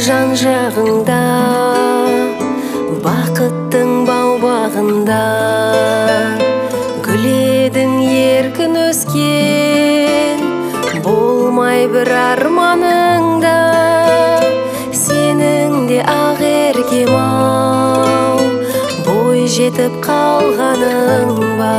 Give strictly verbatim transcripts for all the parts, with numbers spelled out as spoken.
жан жағыңда, бақыттың бау-бағында. Гүл едің еркін өскен, болмай бір арманыңда. Сенің де ақ еркем-ау, бой жетіп қалғаның ба?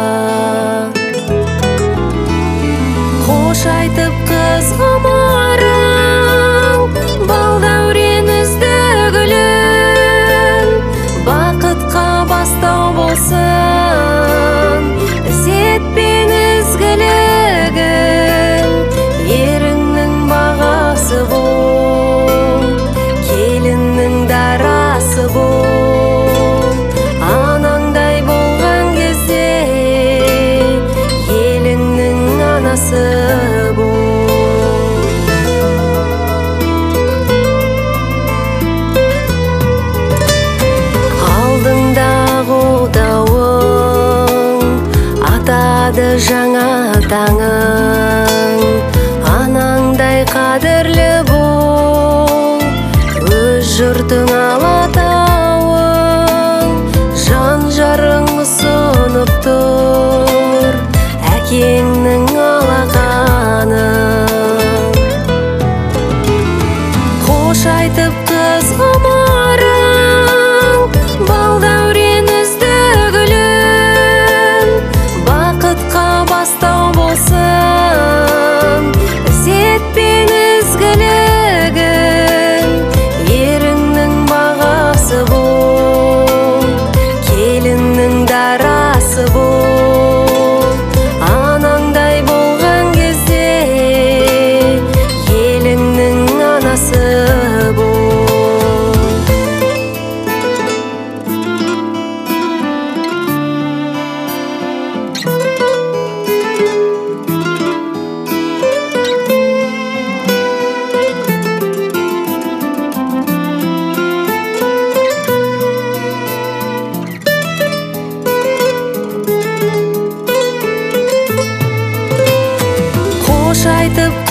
Қош айтып қыз ғұмырың, балдәурен үзді гүлін. Бақытқа бастау болсын ізет пен ізгілігін. Еріңнің бағасы бол, келіннің дарасы бол. Анаңдай болған кезде еліңнің анасы бол. Алдыңдағы отауың атады жаңа таңың. Анаңдай қадірлі бол, өз жұртың алатауың. Жан жарың ұсынып тұр әкеңнің алақанын. Қош айтып қыз ғұмырың, балдәурен үзді гүлін. Бақытқа бастау болсын ізет пен ізгілігін. Еріңнің бағасы бол, келіннің дарасы бол. Анаңдай болған кезде еліңнің анасы бол. Қош айтып